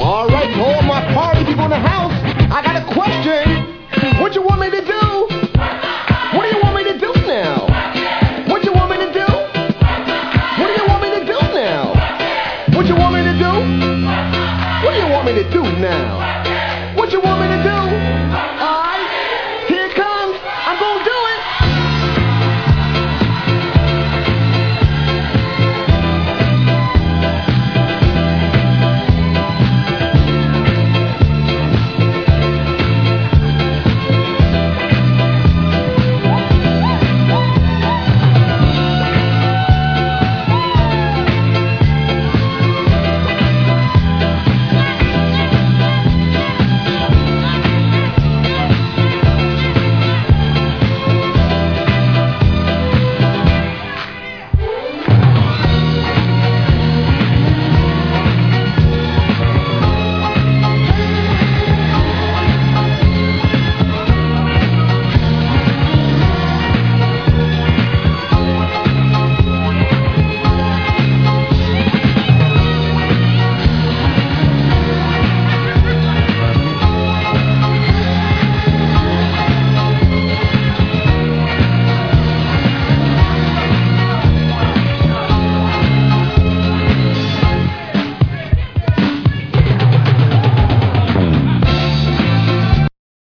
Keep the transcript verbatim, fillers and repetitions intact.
All right, to all my party people in the house, I got a question. What you want me to do? What do you want me to do now? What you want me to do? What do you want me to do now? What you want me to do? What do you want me to do now? What you want